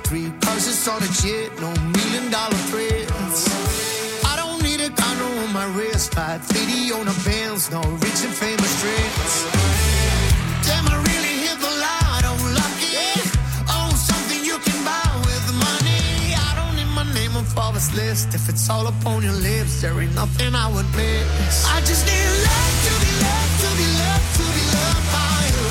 3 cars, it's all legit, no $1 million threats. I don't need a condo on my wrist, 550 on a Benz, no rich and famous tricks. Damn, I really hit the lotto, lucky. Oh, something you can buy with money. I don't need my name on Forbes list. If it's all up on your lips, there ain't nothing I would miss. I just need love to be loved, to be loved, to be loved by you.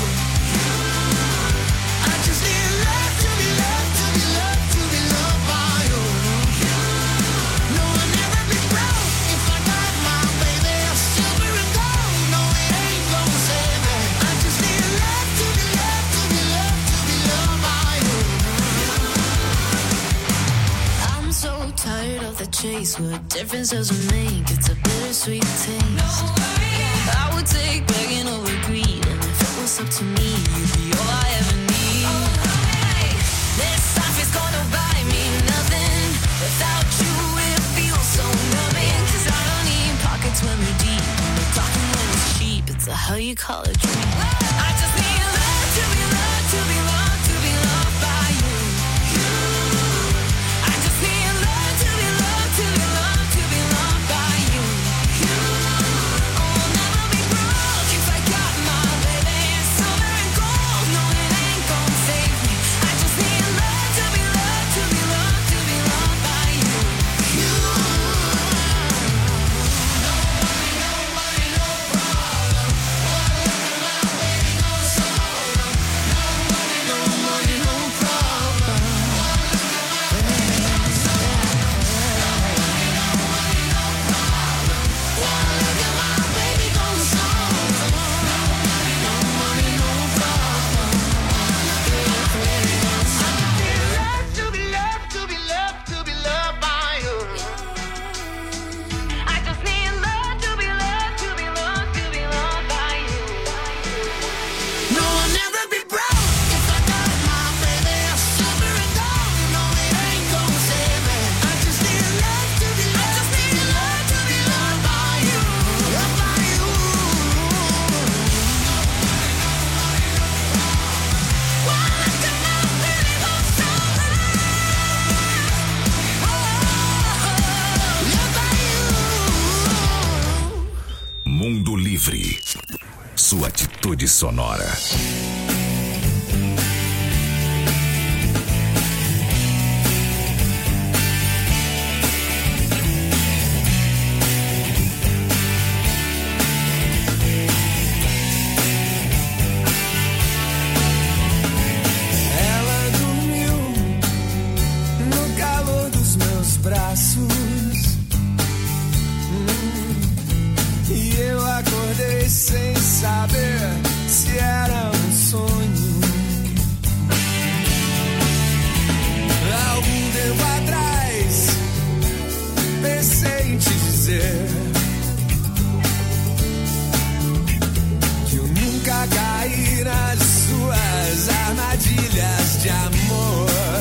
I just need love to be loved, to be loved, to be loved by you. No, I'll never be broke if I got my baby silver and gold. No, it ain't gonna save me. I just need love to be loved, to be loved, to be loved by you. I'm so tired of the chase. What difference does it make? It's a bittersweet taste. I would take begging over greed, and if it was up to me, you'd be all I ever need. This life is gonna buy me nothing. Without you, it feels so numbing. 'Cause I don't need pockets when they're deep, but talking when it's cheap, it's a hell you call a dream. I just need love to be loved, to be loved, to be loved by you. I just need love to be loved, to be loved, to be loved by you. Oh, I'll never be broke if I got my baby silver and gold. No, it ain't gonna save me. I just need love to be loved, to be loved, to be loved by you. No money, no problem. No sorrow. No money, no problem. Look at my baby gone solo. No money, no problem. Love to be loved, to be loved, to be loved by you. I just need love to be loved, to be loved, to be loved by you. No, I'll never be broke if I got my baby silver and gold. No, it ain't gonna save me. I just need love to be loved, I just need love to be loved by you. Loved by you. Well, look at my baby gone solo. Loved by you. Mundo Livre. Sua atitude sonora. Ela dormiu no calor dos meus braços. E eu acordei sem saber se era um sonho. Algum tempo atrás pensei em te dizer que eu nunca caí nas suas armadilhas de amor.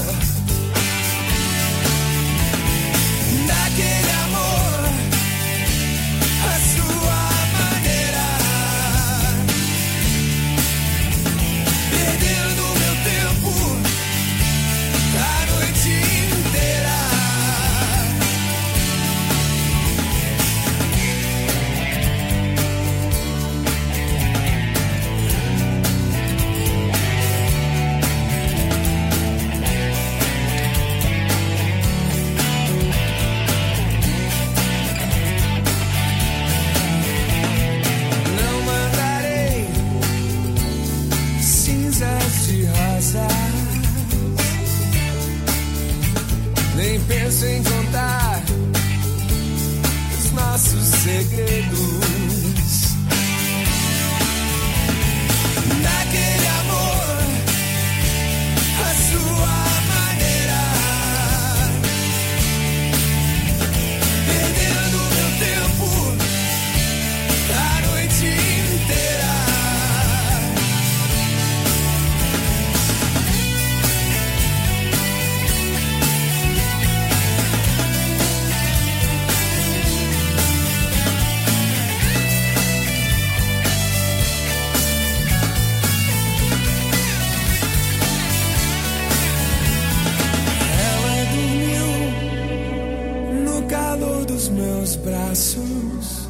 Daquele amor, a sua maneira, perdendo meu tempo a noite inteira. dos meus braços.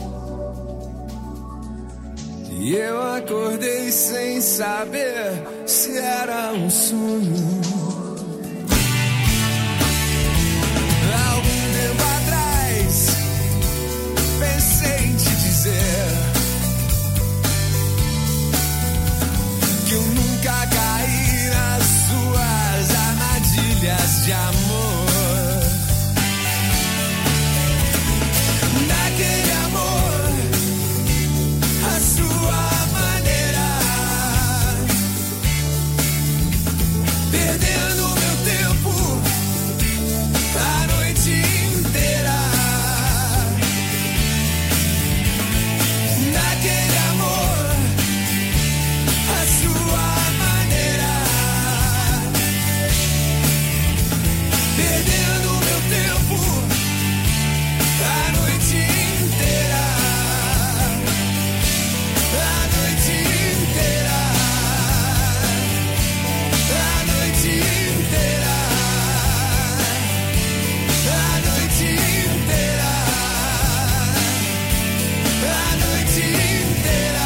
E eu acordei sem saber se era um sonho. Algum tempo atrás pensei em te dizer que eu nunca caí nas suas armadilhas de amor. Naquele amor, a sua maneira, perdendo meu tempo a noite inteira. Naquele amor, a sua maneira, perdendo meu tempo a noite inteira. A noite inteira. A noite inteira. A noite inteira. A noite inteira.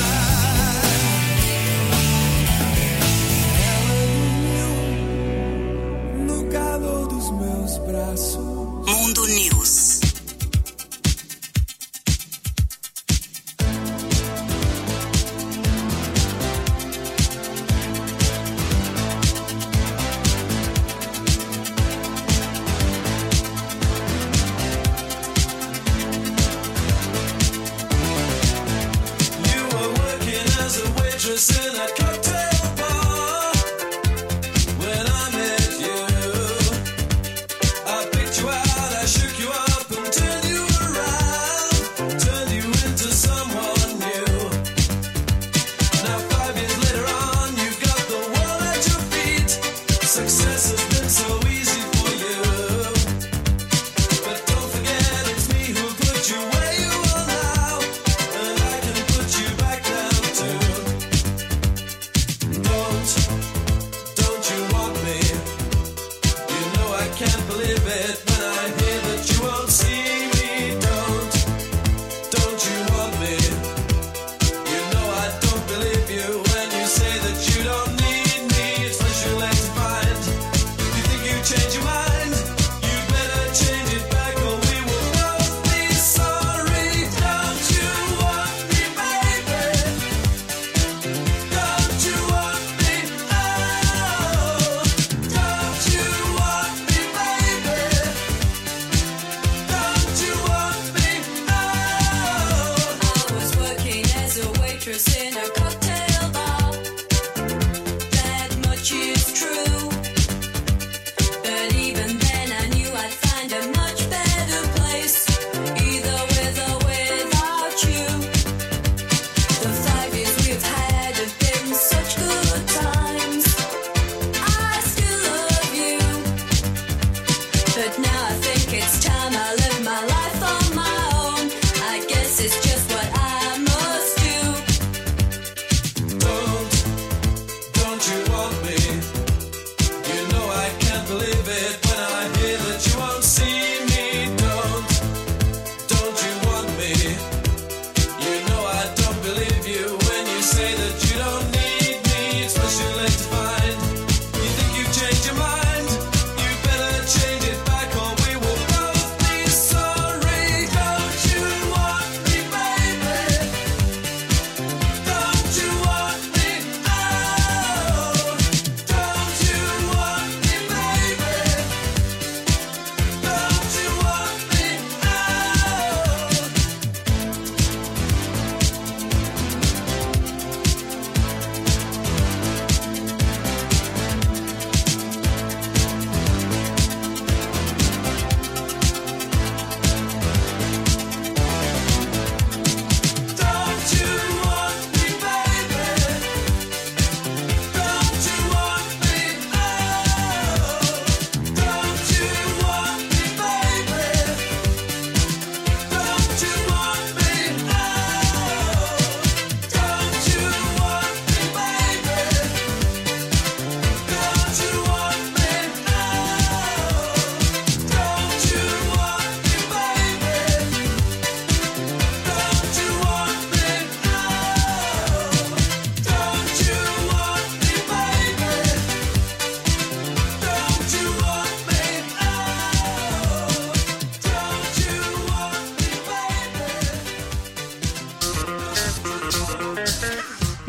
Ela dormiu no calor dos meus braços. Mundo News. You were working as a waitress in a cocktail bar when I met you. I picked you out, I shook you up.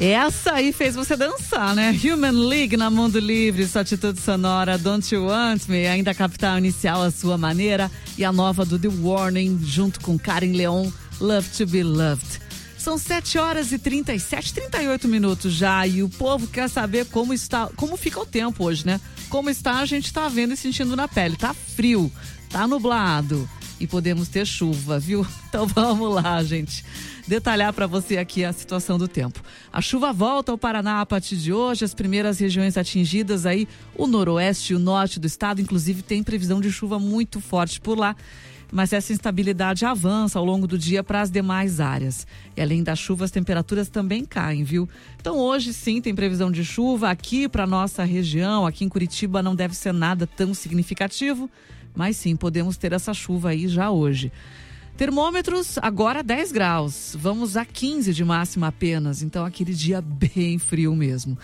Essa aí fez você dançar, né? Human League na Mundo Livre, sua atitude sonora, Don't You Want Me, ainda a Capital Inicial, a sua maneira, e a nova do The Warning, junto com Karen Leon, Love to Be Loved. São 7h38 minutos já, e o povo quer saber como fica o tempo hoje, né? Como está, a gente tá vendo e sentindo na pele. Tá frio, tá nublado e podemos ter chuva, viu? Então vamos lá, gente. Detalhar para você aqui a situação do tempo. A chuva volta ao Paraná a partir de hoje, as primeiras regiões atingidas aí, o noroeste e o norte do estado, inclusive tem previsão de chuva muito forte por lá. Mas essa instabilidade avança ao longo do dia para as demais áreas. E além das chuvas, as temperaturas também caem, viu? Então hoje sim tem previsão de chuva aqui para nossa região, aqui em Curitiba não deve ser nada tão significativo, mas sim, podemos ter essa chuva aí já hoje. Termômetros agora 10 graus, vamos a 15 de máxima apenas, então aquele dia bem frio mesmo.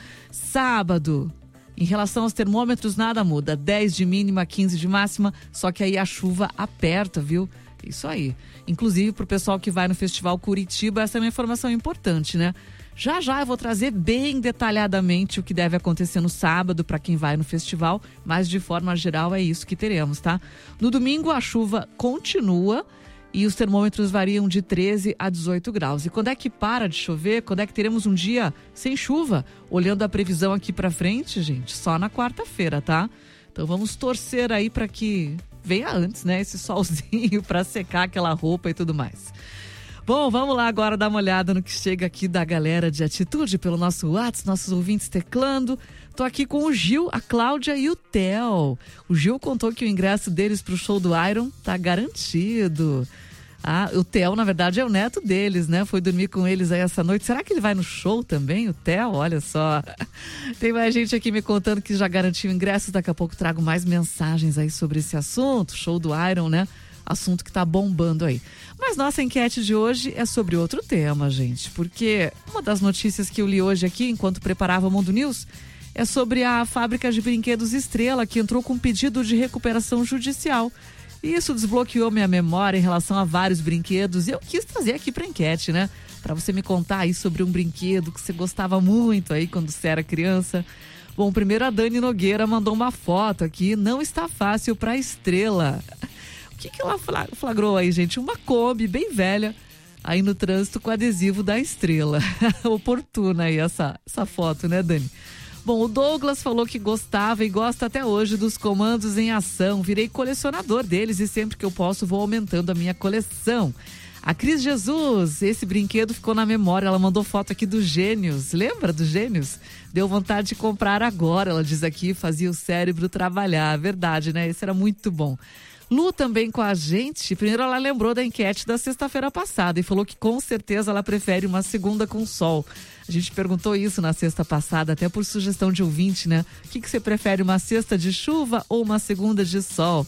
Sábado, em relação aos termômetros, nada muda. 10 de mínima, 15 de máxima, só que aí a chuva aperta, viu? Isso aí. Inclusive, pro pessoal que vai no Festival Curitiba, essa é uma informação importante, né? Já eu vou trazer bem detalhadamente o que deve acontecer no sábado para quem vai no festival, mas de forma geral é isso que teremos, tá? No domingo, a chuva continua e os termômetros variam de 13 a 18 graus. E quando é que para de chover? Quando é que teremos um dia sem chuva? Olhando a previsão aqui para frente, gente, só na quarta-feira, tá? Então vamos torcer aí para que venha antes, né? Esse solzinho para secar aquela roupa e tudo mais. Bom, vamos lá agora dar uma olhada no que chega aqui da galera de atitude pelo nosso WhatsApp, nossos ouvintes teclando. Tô aqui com o Gil, a Cláudia e o Theo. O Gil contou que o ingresso deles pro show do Iron tá garantido. Ah, o Theo, na verdade, é o neto deles, né? Foi dormir com eles aí essa noite. Será que ele vai no show também, o Theo? Olha só. Tem mais gente aqui me contando que já garantiu ingressos. Daqui a pouco trago mais mensagens aí sobre esse assunto. Show do Iron, né? Assunto que tá bombando aí. Mas nossa enquete de hoje é sobre outro tema, gente. Porque uma das notícias que eu li hoje aqui, enquanto preparava o Mundo News, é sobre a fábrica de brinquedos Estrela, que entrou com pedido de recuperação judicial. E isso desbloqueou minha memória em relação a vários brinquedos. E eu quis trazer aqui pra enquete, né? Pra você me contar aí sobre um brinquedo que você gostava muito aí quando você era criança. Bom, primeiro a Dani Nogueira mandou uma foto aqui. Não está fácil pra Estrela. O que ela flagrou aí, gente? Uma Kombi bem velha aí no trânsito com adesivo da Estrela. Oportuna aí essa foto, né, Dani? Bom, o Douglas falou que gostava e gosta até hoje dos comandos em ação. Virei colecionador deles e sempre que eu posso vou aumentando a minha coleção. A Cris Jesus, esse brinquedo ficou na memória. Ela mandou foto aqui do Gênios. Lembra do Gênios? Deu vontade de comprar agora, ela diz aqui. Fazia o cérebro trabalhar. Verdade, né? Esse era muito bom. Lu também com a gente. Primeiro ela lembrou da enquete da sexta-feira passada e falou que com certeza ela prefere uma segunda com sol. A gente perguntou isso na sexta passada, até por sugestão de ouvinte, né? O que você prefere, uma sexta de chuva ou uma segunda de sol?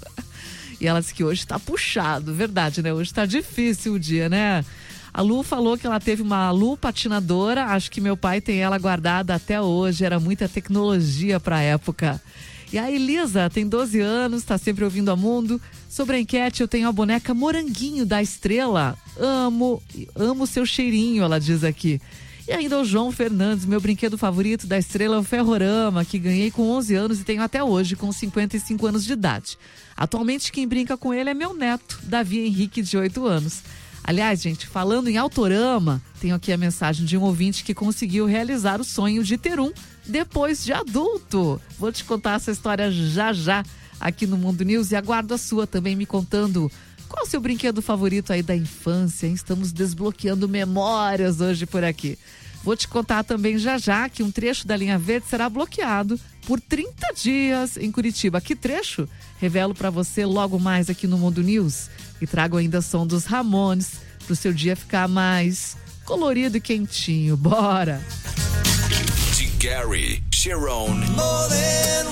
E ela disse que hoje tá puxado, verdade, né? Hoje tá difícil o dia, né? A Lu falou que ela teve uma Lu patinadora, acho que meu pai tem ela guardada até hoje, era muita tecnologia pra época. E a Elisa tem 12 anos, tá sempre ouvindo a Mundo. Sobre a enquete, eu tenho a boneca Moranguinho da Estrela. Amo o seu cheirinho, ela diz aqui. E ainda o João Fernandes, meu brinquedo favorito da Estrela é o Ferrorama, que ganhei com 11 anos e tenho até hoje, com 55 anos de idade. Atualmente quem brinca com ele é meu neto, Davi Henrique, de 8 anos. Aliás, gente, falando em Autorama, tenho aqui a mensagem de um ouvinte que conseguiu realizar o sonho de ter um depois de adulto. Vou te contar essa história já aqui no Mundo News e aguardo a sua também me contando qual é o seu brinquedo favorito aí da infância, hein? Estamos desbloqueando memórias hoje por aqui. Vou te contar também já que um trecho da Linha Verde será bloqueado por 30 dias em Curitiba. Que trecho? Revelo para você logo mais aqui no Mundo News. E trago ainda som dos Ramones para o seu dia ficar mais colorido e quentinho. Bora! De Gary, Sharon, More than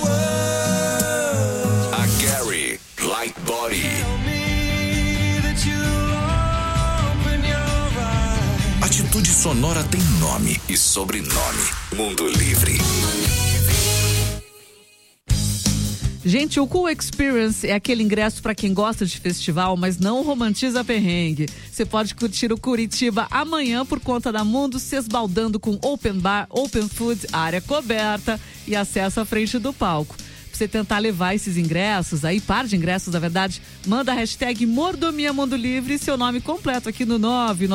words. a Gary, Light Body. Tell me that you'll open your eyes. Atitude sonora tem nome e sobrenome. Mundo Livre. Gente, o Cool Experience é aquele ingresso para quem gosta de festival, mas não romantiza perrengue. Você pode curtir o Curitiba amanhã por conta da Mundo, se esbaldando com open bar, open food, área coberta e acesso à frente do palco. Pra você tentar levar esses ingressos, aí par de ingressos, na verdade, manda a hashtag Mordomia Mundo Livre e seu nome completo aqui no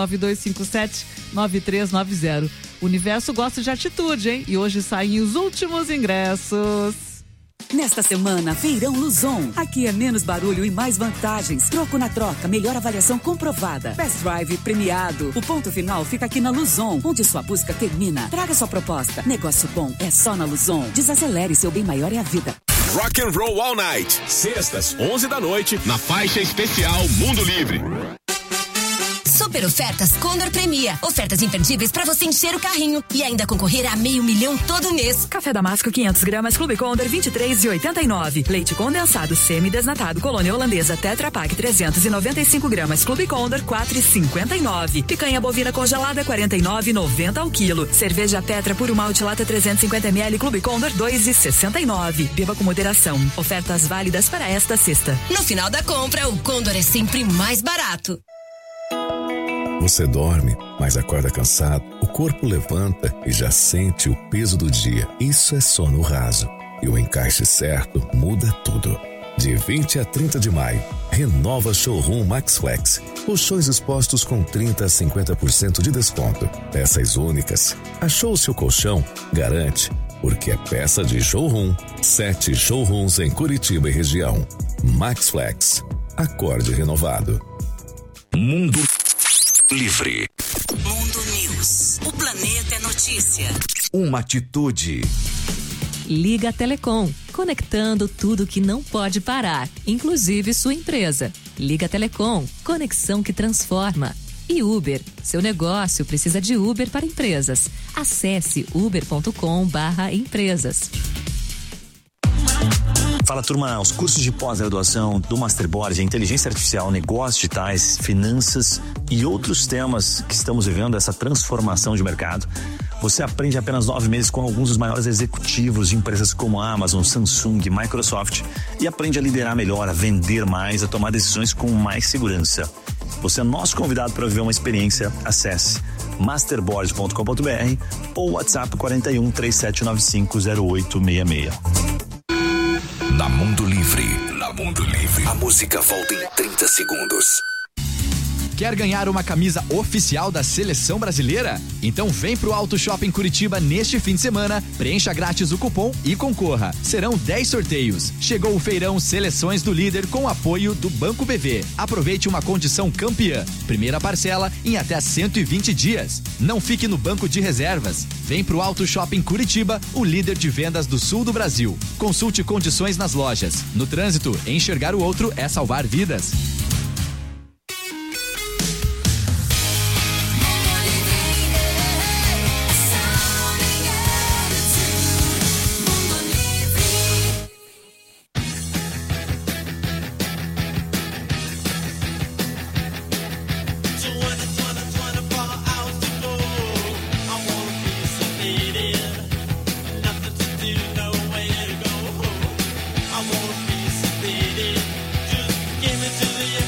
99257-9390. O universo gosta de atitude, hein? E hoje saem os últimos ingressos. Nesta semana, Feirão Luzon. Aqui é menos barulho e mais vantagens. Troco na troca, melhor avaliação comprovada. Best Drive premiado. O ponto final fica aqui na Luzon, onde sua busca termina. Traga sua proposta. Negócio bom é só na Luzon. Desacelere, seu bem maior é a vida. Rock and Roll All Night. Sextas, 11 da noite, na faixa especial Mundo Livre. Super ofertas Condor Premia. Ofertas imperdíveis para você encher o carrinho e ainda concorrer a $500 mil todo mês. Café Damasco 500 gramas Clube Condor 23,89. Leite condensado semi-desnatado Colônia Holandesa Tetra Pak 395 gramas Clube Condor 4,59. Picanha bovina congelada 49,90 ao quilo. Cerveja Petra Puro Malte Lata 350 ml Clube Condor 2,69. Beba com moderação. Ofertas válidas para esta sexta. No final da compra, o Condor é sempre mais barato. Você dorme, mas acorda cansado. O corpo levanta e já sente o peso do dia. Isso é sono raso. E o encaixe certo muda tudo. De 20 a 30 de maio, renova Showroom MaxFlex. Os shows expostos com 30 a 50% de desconto. Peças únicas. Achou o seu colchão? Garante. Porque é peça de showroom. 7 showrooms em Curitiba e região. MaxFlex. Acorde renovado. Mundo Livre. Mundo News. O planeta é notícia. Uma atitude. Liga Telecom, conectando tudo que não pode parar, inclusive sua empresa. Liga Telecom, conexão que transforma. E Uber, seu negócio precisa de Uber para empresas. Acesse uber.com/empresas. Fala, turma, os cursos de pós-graduação do Masterboard em Inteligência Artificial, Negócios Digitais, Finanças e outros temas que estamos vivendo essa transformação de mercado. Você aprende apenas 9 meses com alguns dos maiores executivos de empresas como Amazon, Samsung, Microsoft e aprende a liderar melhor, a vender mais, a tomar decisões com mais segurança. Você é nosso convidado para viver uma experiência. Acesse masterboard.com.br ou WhatsApp 41 3795 0866. Na Mundo Livre. Na Mundo Livre. A música volta em 30 segundos. Quer ganhar uma camisa oficial da Seleção Brasileira? Então vem pro Auto Shopping Curitiba neste fim de semana, preencha grátis o cupom e concorra. Serão 10 sorteios. Chegou o feirão Seleções do Líder com apoio do Banco BV. Aproveite uma condição campeã. Primeira parcela em até 120 dias. Não fique no banco de reservas. Vem pro Auto Shopping Curitiba, o líder de vendas do sul do Brasil. Consulte condições nas lojas. No trânsito, enxergar o outro é salvar vidas. Give it to the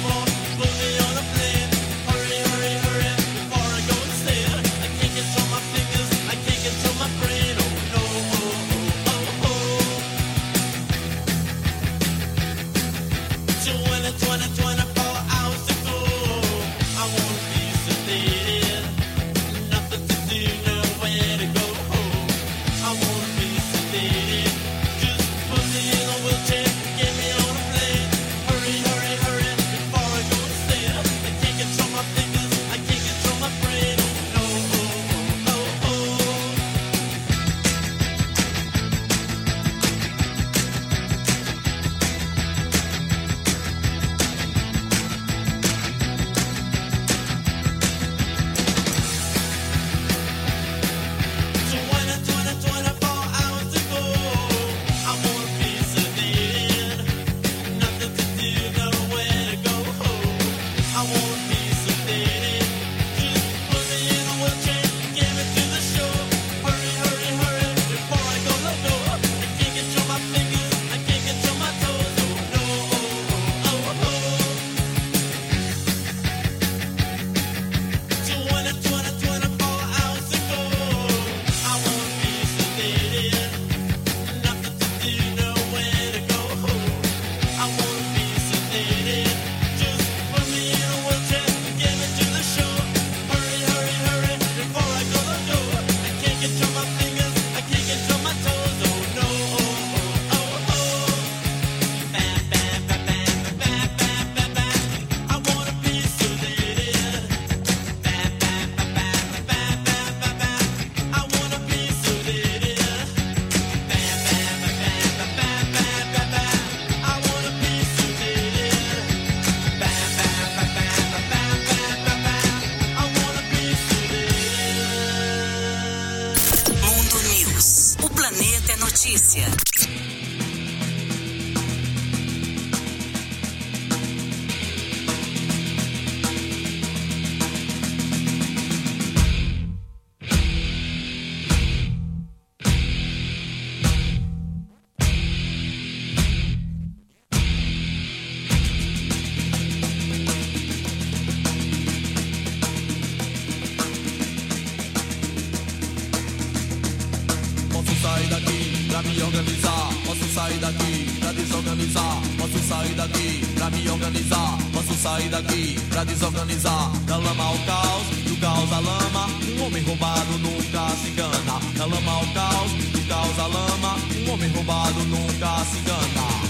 sair daqui pra me organizar. Posso sair daqui pra desorganizar. Da lama ao caos, do caos à lama. Um homem roubado nunca se engana. Da lama ao caos, do caos à lama. Um homem roubado nunca se engana.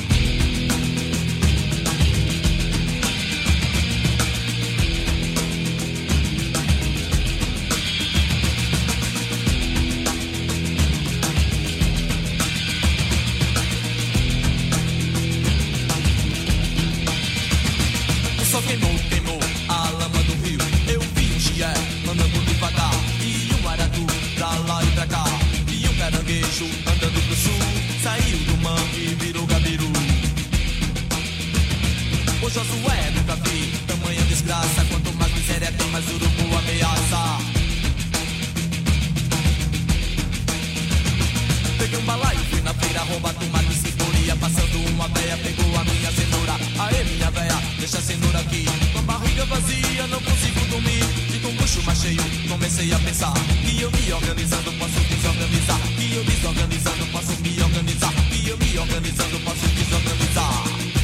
Só queimou a lama do rio. Eu vi um chié andando devagar. E um aratu pra lá e pra cá. E um caranguejo andando pro sul. Saiu do mangue e virou gabiru. O Josué nunca vi tamanha desgraça. Quanto mais miséria tem, mais urubu ameaça. Peguei um balaio, fui na feira roubar tomate e cebola. Passando uma véia, pegou a minha cenoura. Aê, minha véia, deixa a cenoura aqui. Com a barriga vazia, não consigo dormir. E com o bucho mais cheio, comecei a pensar que eu me organizando posso desorganizar. Que eu desorganizando posso me organizar. Que eu me organizando posso desorganizar.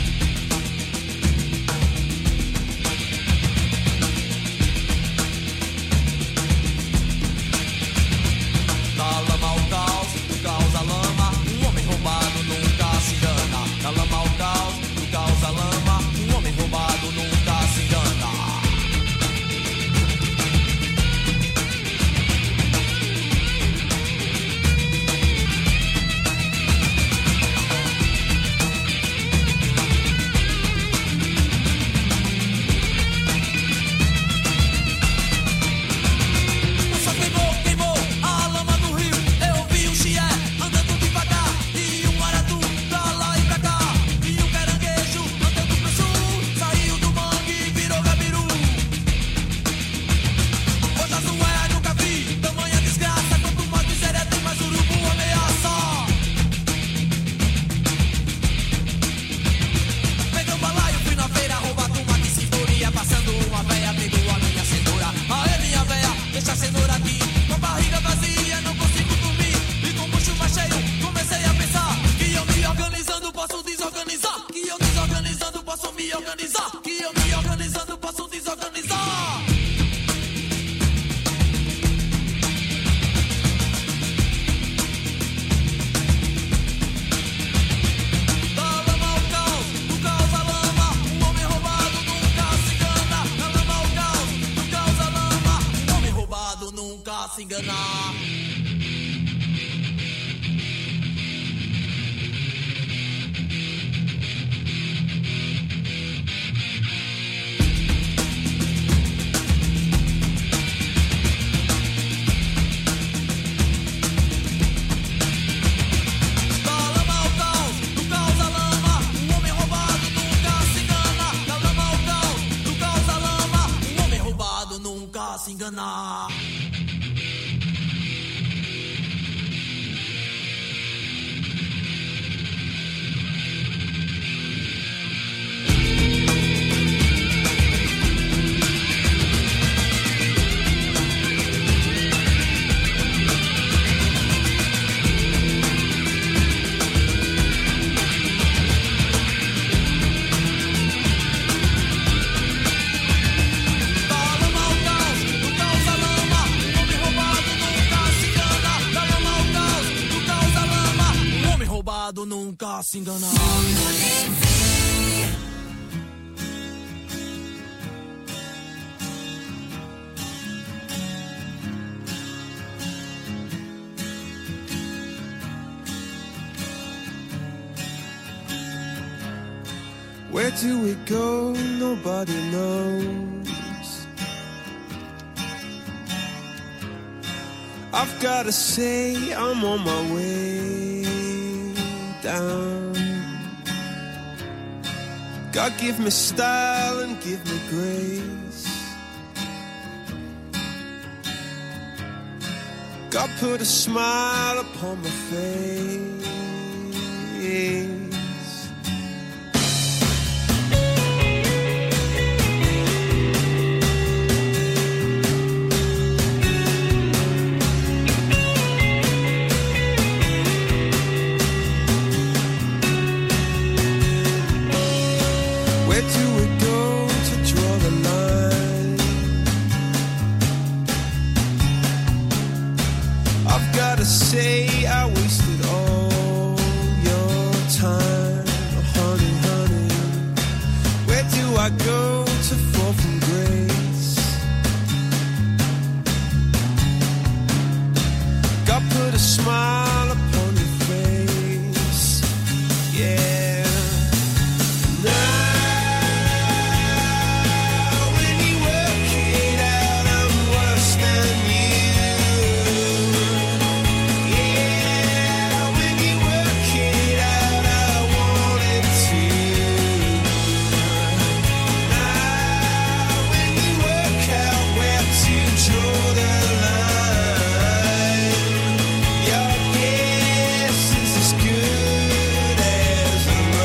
Da lama ao caos, do caos à lama. Um homem roubado nunca se engana. Da lama ao caos, do caos à lama. Um homem roubado nunca se engana. Só queimou a lama do rio. Eu vi um chié andando devagar. E um aratu pra lá e pra cá. E um caranguejo andando pro sul. Saiu do mangue e virou gabiru. O Josué nunca vi tamanha desgraça. Quanto mais miséria tem, mais urubu ameaça. Peguei um balaio, fui na feira roubar tomate e cebola. Passando uma véia, pegou a minha cenoura. Aê, minha véia, deixa a cenoura aqui. Com a barriga vazia, não consigo dormir. E com o bucho mais cheio, comecei a pensar que eu me organizando posso desorganizar. Que eu desorganizando posso me organizar. Que eu me organizando posso desorganizar. Da lama ao caos, do caos à lama. Um homem roubado nunca se engana. Da lama ao caos, do caos à lama. Um homem roubado nunca se engana. Da lama ao caos, do caos à lama. Um homem roubado nunca se engana. Da lama ao caos, do caos à lama. Um homem roubado nunca se engana. Da lama ao caos, do caos à lama. Um homem roubado nunca se engana. Da lama ao caos, do caos à lama. Um homem roubado nunca se engana. Where do we go? Nobody knows. I've gotta say I'm on my way down. God give me style and give me grace. God put a smile upon my face. go to fall from grace. God put a smile upon your face, yeah. Now when you work it out, I'm worse than you. Yeah, when you work it out, I wanted to. Now when you work out where to draw the line, your guess is as good as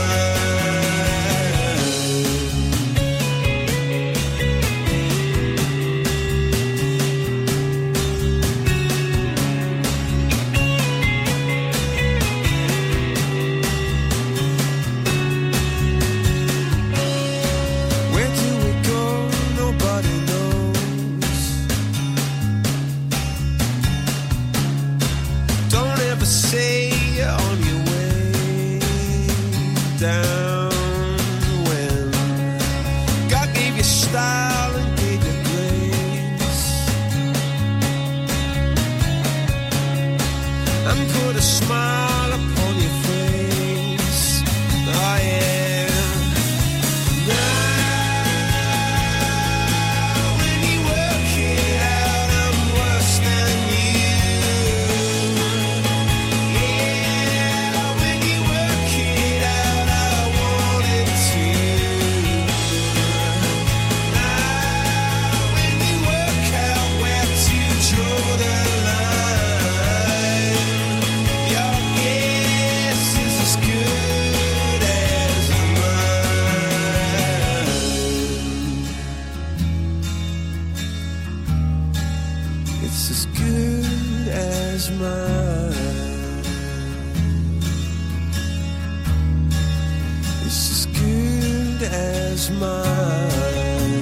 Where do we go? Nobody knows. Don't ever say you're on your way down when God gave you style and gave you grace and put a smile upon your face. Oh yeah. Now when you work it out, I'm worse than you. Yeah, when you work it out, I wanted to. Now when you work out where to draw the line, your guess is as good as mine. It's as good as mine. It's as good as mine.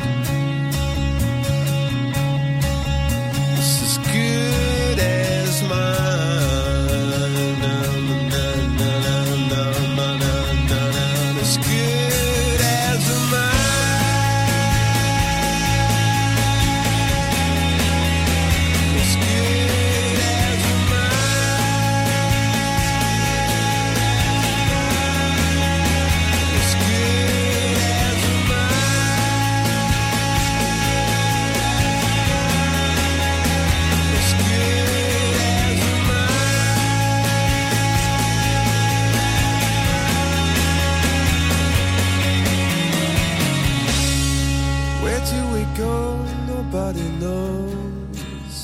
It's as good as mine. Na, na, na, na, na, na, na, na. As good as mine. As good as mine. As good as mine. As good as mine. Where do we go? Nobody knows.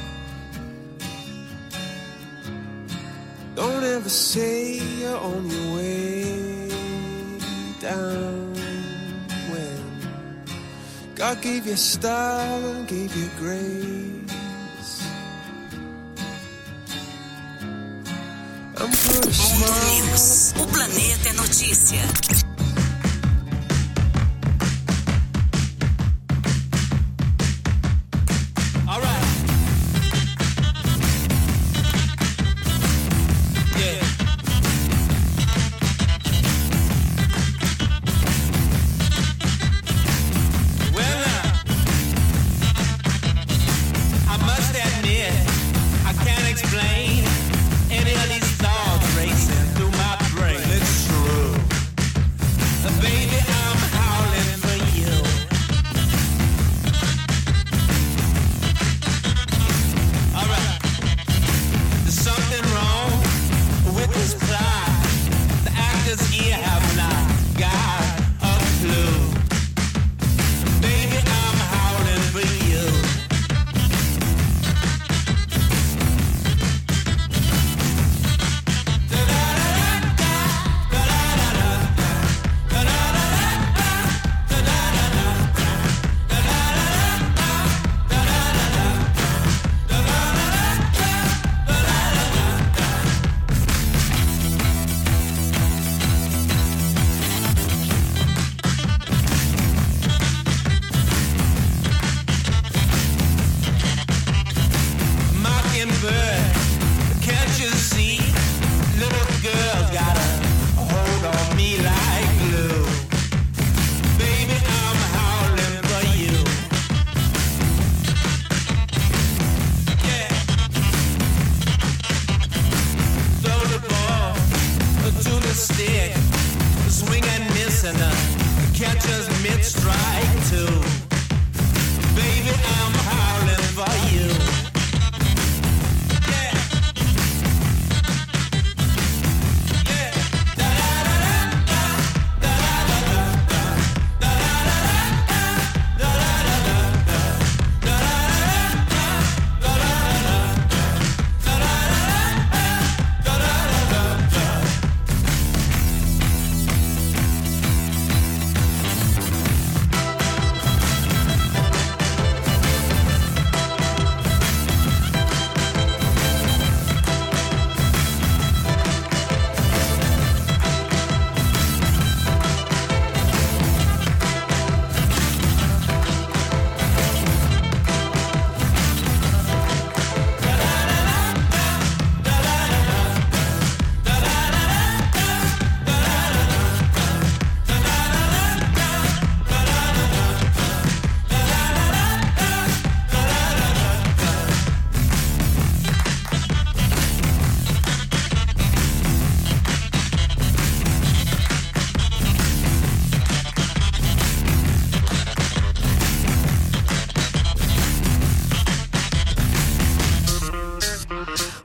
Don't ever say you're on your way down when God gave you style and gave you grace. I'm put a smile. News. O planeta é notícia. I must admit, I can't explain any of these thoughts racing through my brain. It's true.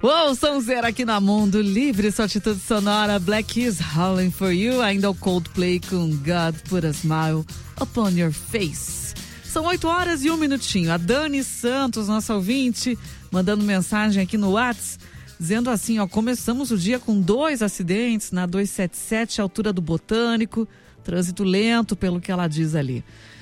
Uou, sonzeira aqui na Mundo Livre, sua atitude sonora, Black Keys, Howling for You, ainda o Coldplay com God Put a Smile Upon Your Face. São 8h01. A Dani Santos, nossa ouvinte, mandando mensagem aqui no WhatsApp, dizendo assim, ó, começamos o dia com 2 acidentes na 277, altura do Botânico, trânsito lento, pelo que ela diz ali.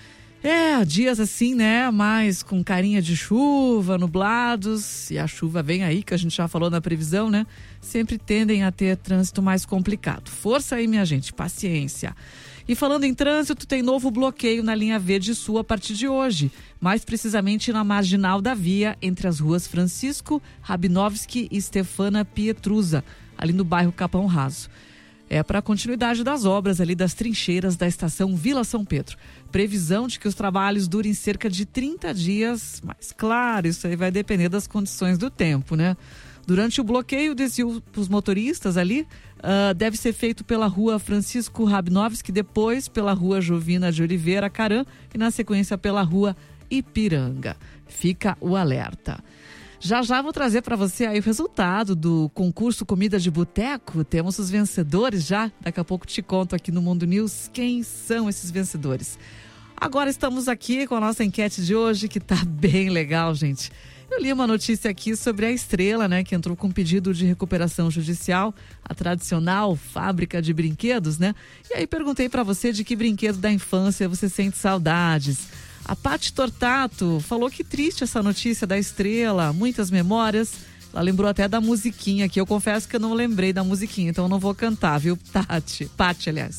Dias assim, né, mais com carinha de chuva, nublados, e a chuva vem aí, que a gente já falou na previsão, né, sempre tendem a ter trânsito mais complicado. Força aí, minha gente, paciência. E falando em trânsito, tem novo bloqueio na linha Verde Sul a partir de hoje, mais precisamente na marginal da via, entre as ruas Francisco Rabinovski e Stefana Pietrusa, ali no bairro Capão Raso. É para a continuidade das obras ali das trincheiras da estação Vila São Pedro. Previsão de que os trabalhos durem cerca de 30 dias, mas claro, isso aí vai depender das condições do tempo, né? Durante o bloqueio, o desvio para os motoristas ali deve ser feito pela rua Francisco Rabinovski, depois pela rua Jovina de Oliveira Caram e na sequência pela rua Ipiranga. Fica o alerta. Já vou trazer para você aí o resultado do concurso Comida de Boteco. Temos os vencedores já. Daqui a pouco te conto aqui no Mundo News quem são esses vencedores. Agora estamos aqui com a nossa enquete de hoje, que tá bem legal, gente. Eu li uma notícia aqui sobre a Estrela, né, que entrou com pedido de recuperação judicial, a tradicional fábrica de brinquedos, né? E aí perguntei para você de que brinquedo da infância você sente saudades. A Paty Tortato falou que triste essa notícia da Estrela, muitas memórias. Ela lembrou até da musiquinha aqui. Eu confesso que eu não lembrei da musiquinha, então eu não vou cantar, viu, Paty, aliás.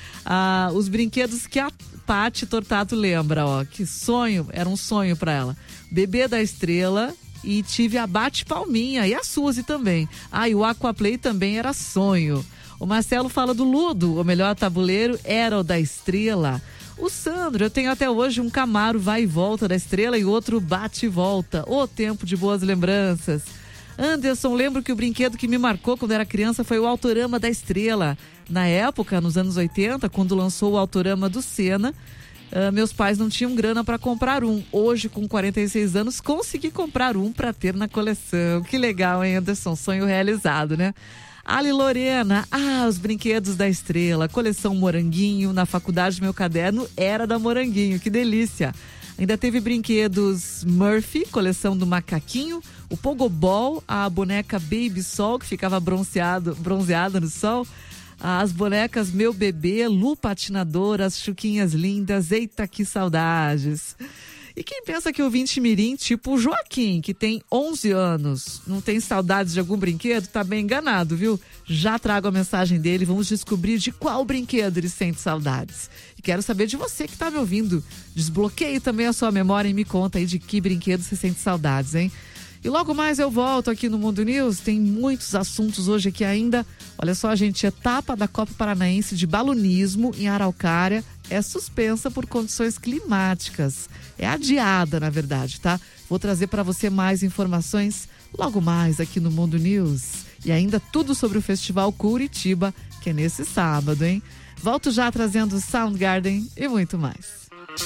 Os brinquedos que a Paty Tortato lembra, ó, que sonho, era um sonho para ela. Bebê da Estrela e tive a Bate-Palminha e a Suzy também. E o Aquaplay também era sonho. O Marcelo fala do Ludo, o melhor tabuleiro era o da Estrela. O Sandro, eu tenho até hoje um Camaro vai e volta da Estrela e outro bate e volta. Ô, tempo de boas lembranças. Anderson, lembro que o brinquedo que me marcou quando era criança foi o Autorama da Estrela. Na época, nos anos 80, quando lançou o Autorama do Senna, meus pais não tinham grana para comprar um. Hoje, com 46 anos, consegui comprar um para ter na coleção. Que legal, hein, Anderson? Sonho realizado, né? Ali Lorena, os brinquedos da Estrela, coleção Moranguinho, na faculdade meu caderno era da Moranguinho, que delícia. Ainda teve brinquedos Murphy, coleção do Macaquinho, o Pogobol, a boneca Baby Sol, que ficava bronzeada no sol, as bonecas Meu Bebê, Lu Patinadora, as Chuquinhas Lindas, eita que saudades. E quem pensa que o ouvinte mirim, tipo o Joaquim, que tem 11 anos, não tem saudades de algum brinquedo, tá bem enganado, viu? Já trago a mensagem dele, vamos descobrir de qual brinquedo ele sente saudades. E quero saber de você que tá me ouvindo. Desbloqueie também a sua memória e me conta aí de que brinquedo você sente saudades, hein? E logo mais eu volto aqui no Mundo News, tem muitos assuntos hoje aqui ainda. Olha só, gente, etapa da Copa Paranaense de Balunismo em Araucária é suspensa por condições climáticas. É adiada, na verdade, tá? Vou trazer para você mais informações logo mais aqui no Mundo News. E ainda tudo sobre o Festival Curitiba, que é nesse sábado, hein? Volto já trazendo Soundgarden e muito mais.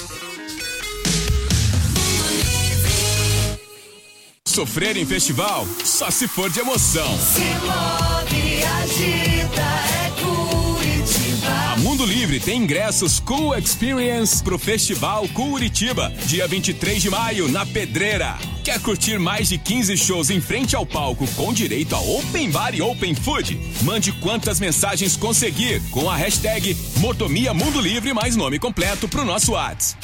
Sofrer em festival só se for de emoção. Se move, agita, é Curitiba. A Mundo Livre tem ingressos Cool Experience pro Festival Curitiba, dia 23 de maio, na Pedreira. Quer curtir mais de 15 shows em frente ao palco com direito a Open Bar e Open Food? Mande quantas mensagens conseguir com a hashtag Motomia Mundo Livre mais nome completo pro nosso WhatsApp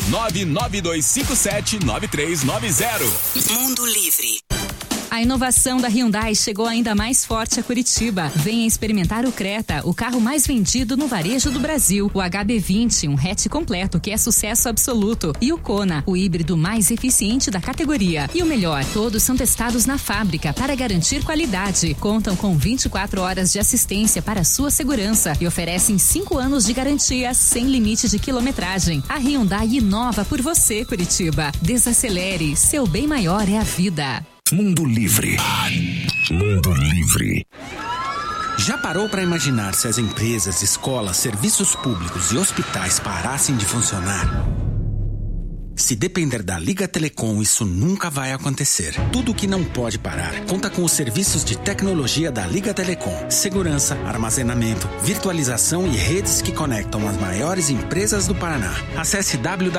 992579390. Mundo Livre. A inovação da Hyundai chegou ainda mais forte a Curitiba. Venha experimentar o Creta, o carro mais vendido no varejo do Brasil. O HB20, um hatch completo que é sucesso absoluto. E o Kona, o híbrido mais eficiente da categoria. E o melhor, todos são testados na fábrica para garantir qualidade. Contam com 24 horas de assistência para sua segurança e oferecem 5 anos de garantia sem limite de quilometragem. A Hyundai inova por você, Curitiba. Desacelere, seu bem maior é a vida. Mundo Livre. Mundo Livre. Já parou para imaginar se as empresas, escolas, serviços públicos e hospitais parassem de funcionar? Se depender da Liga Telecom, isso nunca vai acontecer. Tudo que não pode parar conta com os serviços de tecnologia da Liga Telecom. Segurança, armazenamento, virtualização e redes que conectam as maiores empresas do Paraná. Acesse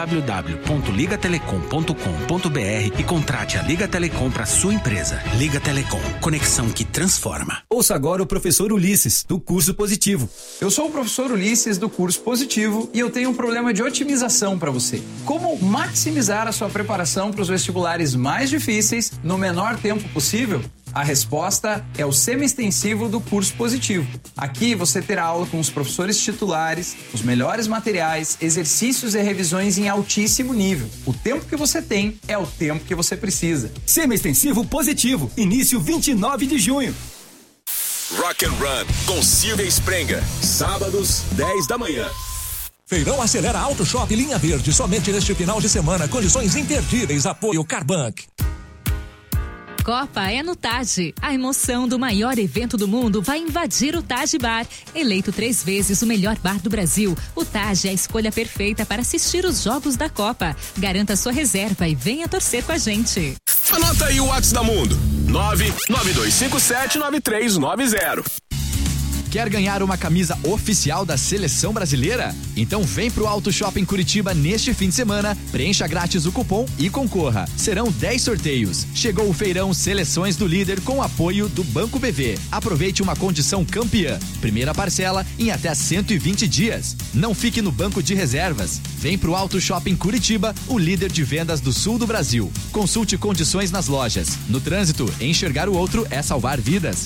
www.ligatelecom.com.br e contrate a Liga Telecom para sua empresa. Liga Telecom, conexão que transforma. Ouça agora o professor Ulisses, do Curso Positivo. Eu sou o professor Ulisses, do Curso Positivo, e eu tenho um problema de otimização para você. Como maximizar a sua preparação para os vestibulares mais difíceis no menor tempo possível? A resposta é o semi-extensivo do Curso Positivo. Aqui você terá aula com os professores titulares, os melhores materiais, exercícios e revisões em altíssimo nível. O tempo que você tem é o tempo que você precisa. Semi-extensivo Positivo, início 29 de junho. Rock and Run com Silvia Sprenga, sábados 10 da manhã. Feirão Acelera Auto Shop Linha Verde, somente neste final de semana, condições imperdíveis, apoio Carbank. Copa é no Taj. A emoção do maior evento do mundo vai invadir o Taj Bar. Eleito 3 vezes o melhor bar do Brasil, o Taj é a escolha perfeita para assistir os jogos da Copa. Garanta sua reserva e venha torcer com a gente. Anota aí o WhatsApp da Mundo: 992579390. Quer ganhar uma camisa oficial da Seleção Brasileira? Então vem pro Auto Shopping Curitiba neste fim de semana, preencha grátis o cupom e concorra. Serão 10 sorteios. Chegou o feirão Seleções do Líder com apoio do Banco BV. Aproveite uma condição campeã. Primeira parcela em até 120 dias. Não fique no banco de reservas. Vem pro Auto Shopping Curitiba, o líder de vendas do sul do Brasil. Consulte condições nas lojas. No trânsito, enxergar o outro é salvar vidas.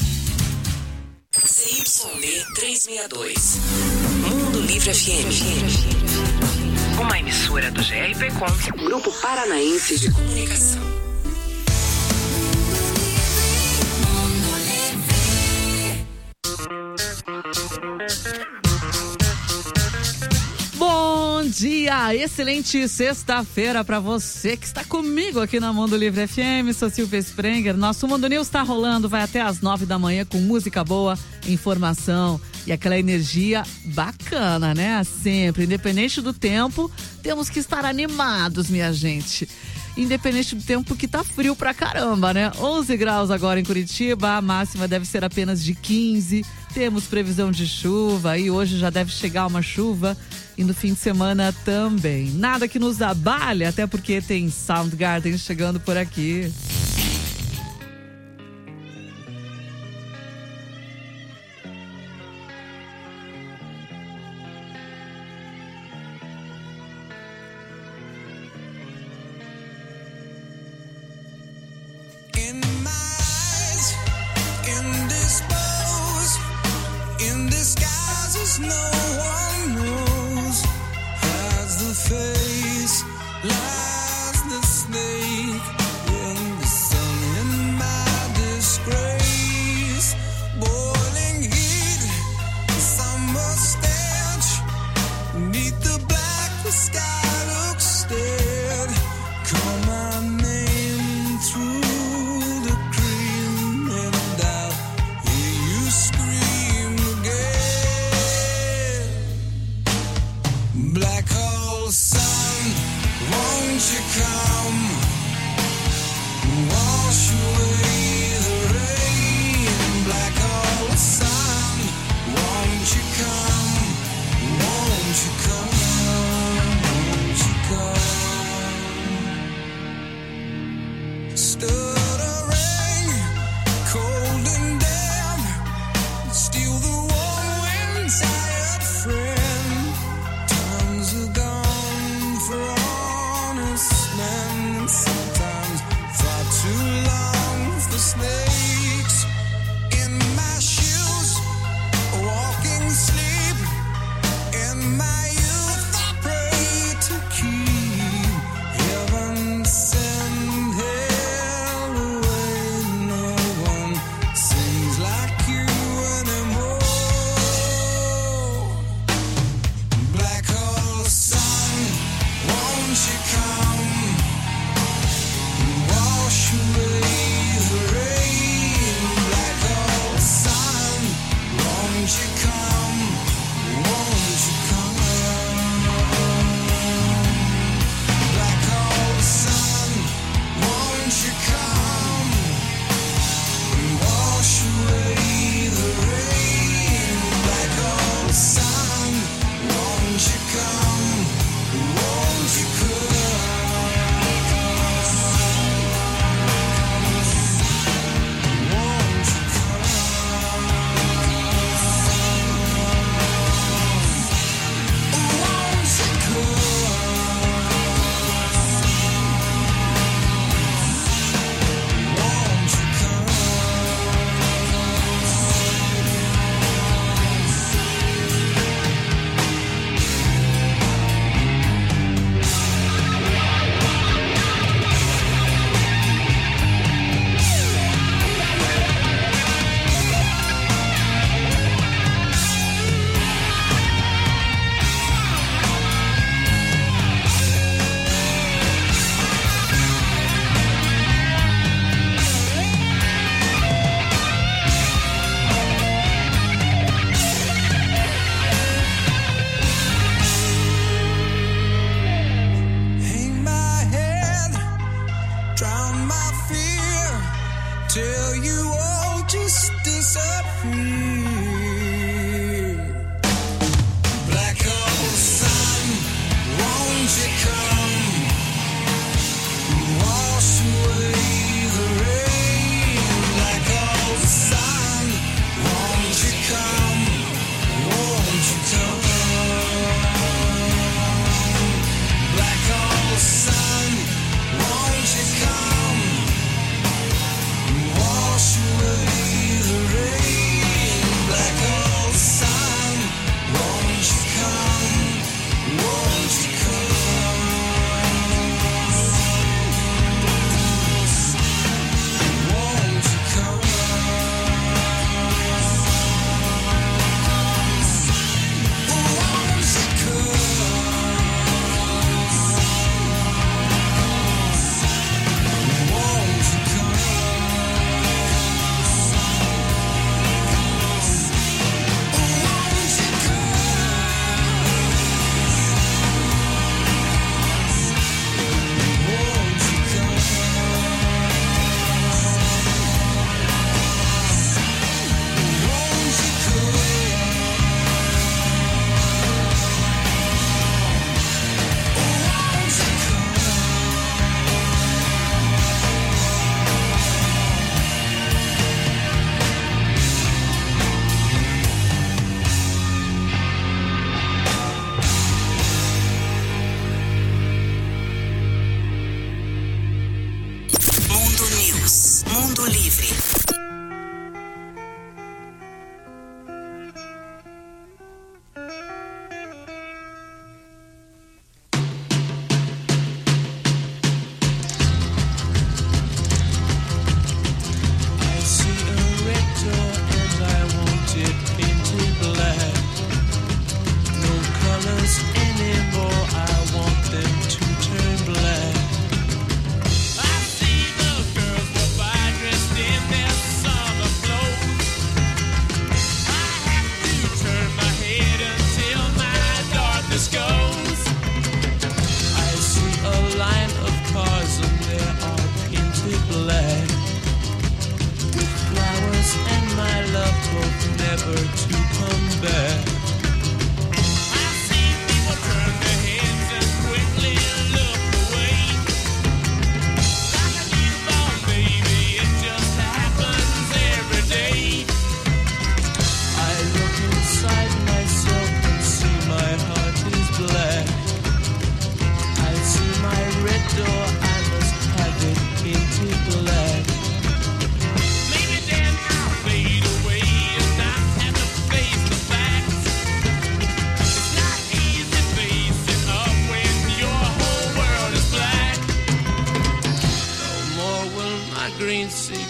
ZYD 362. Mundo Livre FM. Uma emissora do GRPcom, Grupo Paranaense de Comunicação. Bom dia, excelente sexta-feira para você que está comigo aqui na Mundo Livre FM. Sou Silvia Sprenger. Nosso Mundo News está rolando, vai até às 9 da manhã com música boa, informação e aquela energia bacana, né? Sempre, independente do tempo, temos que estar animados, minha gente. Independente do tempo que tá frio pra caramba, né? 11 graus agora em Curitiba, a máxima deve ser apenas de 15. Temos previsão de chuva e hoje já deve chegar uma chuva e no fim de semana também. Nada que nos abale, até porque tem Soundgarden chegando por aqui.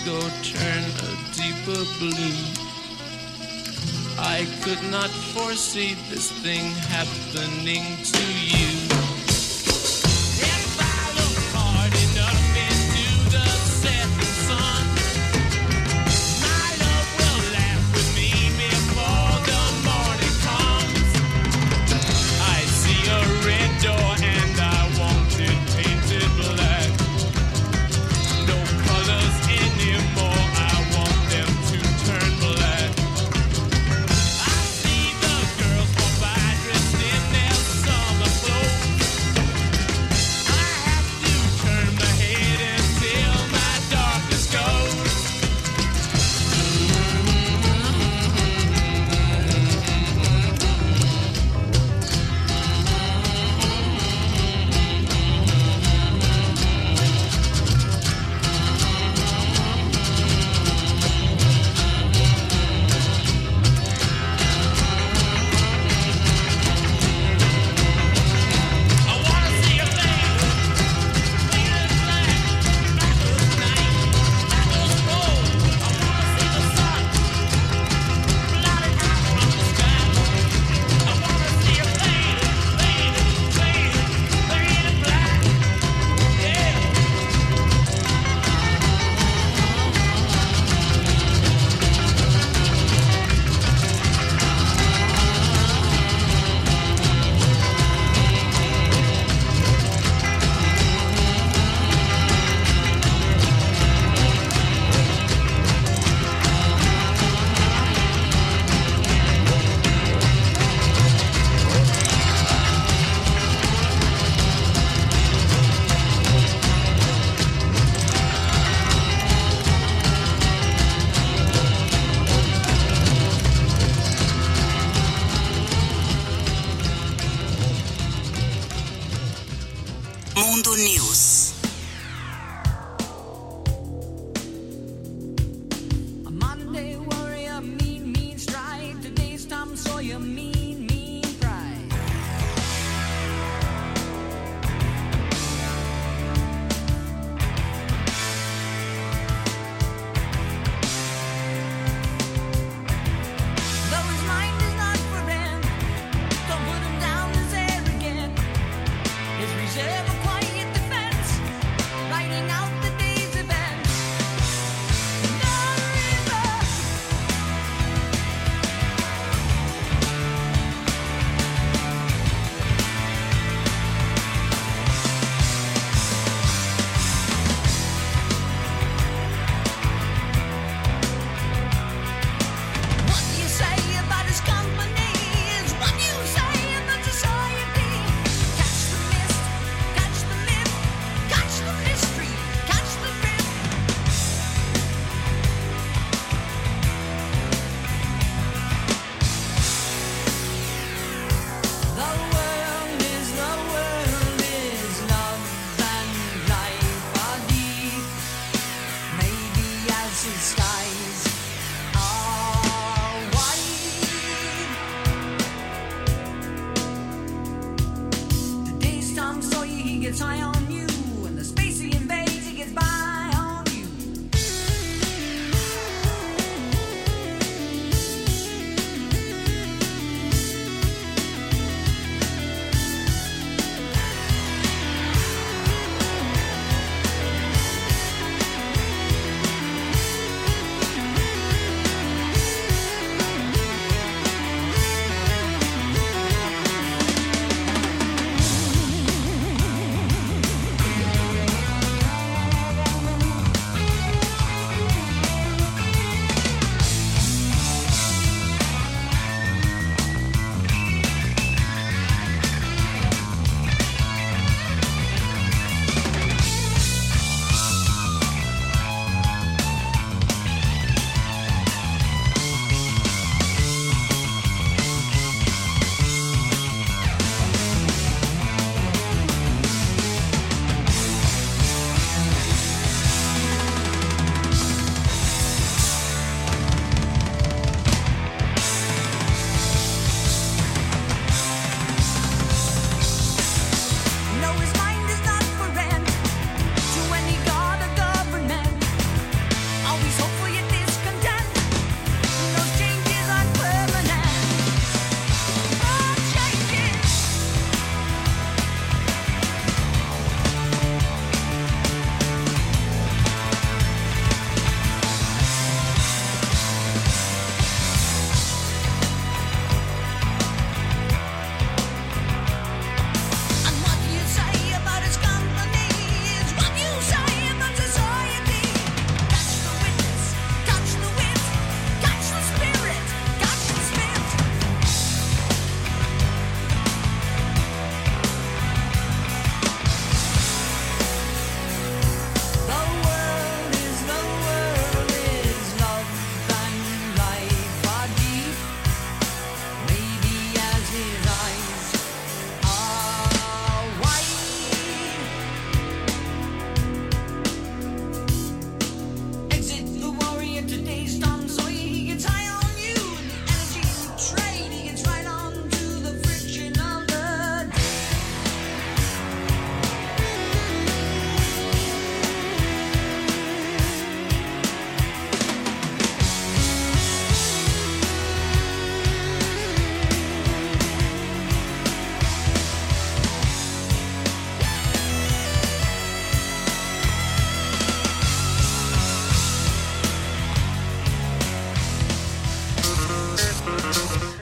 indigo turn a deeper blue. I could not foresee this thing happening to you. If I look hard enough into the setting sun, my love will laugh with me before the morning comes. I see a red door and I want it painted black. No colors anymore, I want them to turn black. I see the girls go by dressed in their summer clothes. I have to turn my head until my darkness goes. Mundo News. A Monday warrior, mean, mean strike. Today's Tom Sawyer, mean, mean pride. Though his mind is not for rent, don't put him down as arrogant. His reserve a quiet defense.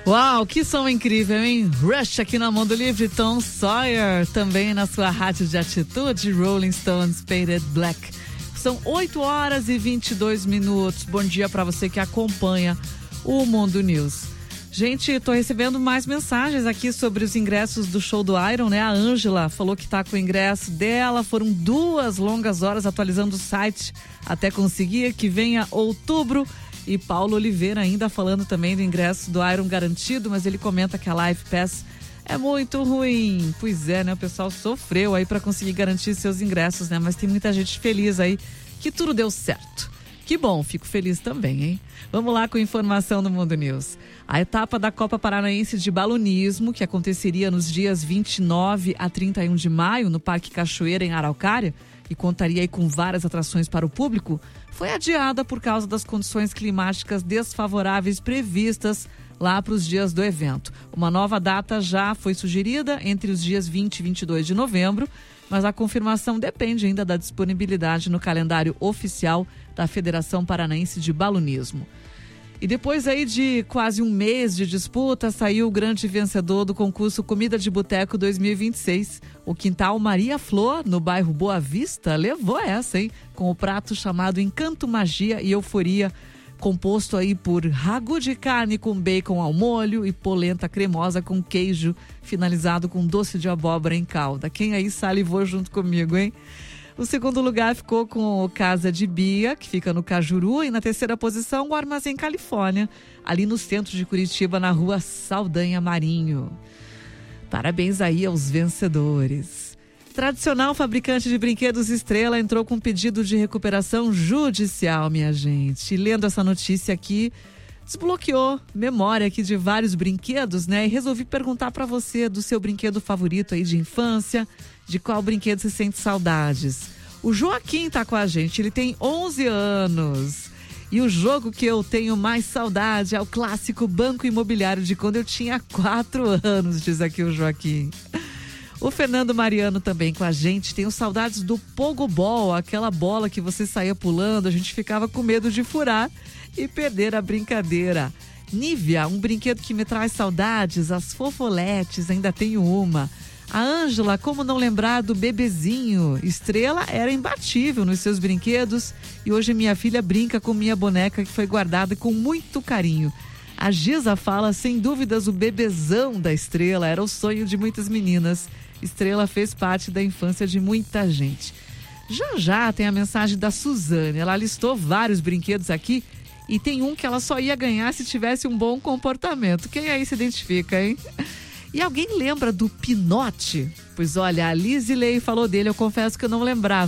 Uau, que som incrível, hein? Rush aqui na Mundo Livre, Tom Sawyer, também na sua rádio de atitude, Rolling Stones, Faded Black. São 8h22. Bom dia para você que acompanha o Mundo News. Gente, tô recebendo mais mensagens aqui sobre os ingressos do show do Iron, né? A Ângela falou que tá com o ingresso dela, foram 2 longas horas atualizando o site até conseguir que venha outubro. E Paulo Oliveira ainda falando também do ingresso do Iron garantido, mas ele comenta que a Live Pass é muito ruim. Pois é, né? O pessoal sofreu aí para conseguir garantir seus ingressos, né? Mas tem muita gente feliz aí que tudo deu certo. Que bom, fico feliz também, hein? Vamos lá com informação do Mundo News. A etapa da Copa Paranaense de Balonismo, que aconteceria nos dias 29 a 31 de maio no Parque Cachoeira, em Araucária, e contaria aí com várias atrações para o público, foi adiada por causa das condições climáticas desfavoráveis previstas lá para os dias do evento. Uma nova data já foi sugerida entre os dias 20 e 22 de novembro, mas a confirmação depende ainda da disponibilidade no calendário oficial da Federação Paranaense de Balonismo. E depois aí de quase um mês de disputa, saiu o grande vencedor do concurso Comida de Boteco 2026. O Quintal Maria Flor, no bairro Boa Vista, levou essa, hein? Com o prato chamado Encanto, Magia e Euforia, composto aí por ragu de carne com bacon ao molho e polenta cremosa com queijo, finalizado com doce de abóbora em calda. Quem aí salivou junto comigo, hein? O segundo lugar ficou com o Casa de Bia, que fica no Cajuru, e na terceira posição o Armazém Califórnia, ali no centro de Curitiba, na rua Saldanha Marinho. Parabéns aí aos vencedores. Tradicional fabricante de brinquedos Estrela entrou com pedido de recuperação judicial, minha gente. E lendo essa notícia aqui, desbloqueou memória aqui de vários brinquedos, né? E resolvi perguntar para você do seu brinquedo favorito aí de infância, de qual brinquedo você sente saudades. O Joaquim tá com a gente, ele tem 11 anos. E o jogo que eu tenho mais saudade é o clássico Banco Imobiliário de quando eu tinha 4 anos, diz aqui o Joaquim. O Fernando Mariano também com a gente, tenho saudades do Pogobol, aquela bola que você saía pulando, a gente ficava com medo de furar e perder a brincadeira. Nívia, um brinquedo que me traz saudades, as fofoletes, ainda tenho uma. A Ângela, como não lembrar do bebezinho? Estrela era imbatível nos seus brinquedos e hoje minha filha brinca com minha boneca que foi guardada com muito carinho. A Giza fala, sem dúvidas, o bebezão da Estrela era o sonho de muitas meninas. Estrela fez parte da infância de muita gente. Já tem a mensagem da Suzane, ela listou vários brinquedos aqui e tem um que ela só ia ganhar se tivesse um bom comportamento. Quem aí se identifica, hein? E alguém lembra do Pinote? Pois olha, a Lizilei falou dele, eu confesso que eu não lembrava.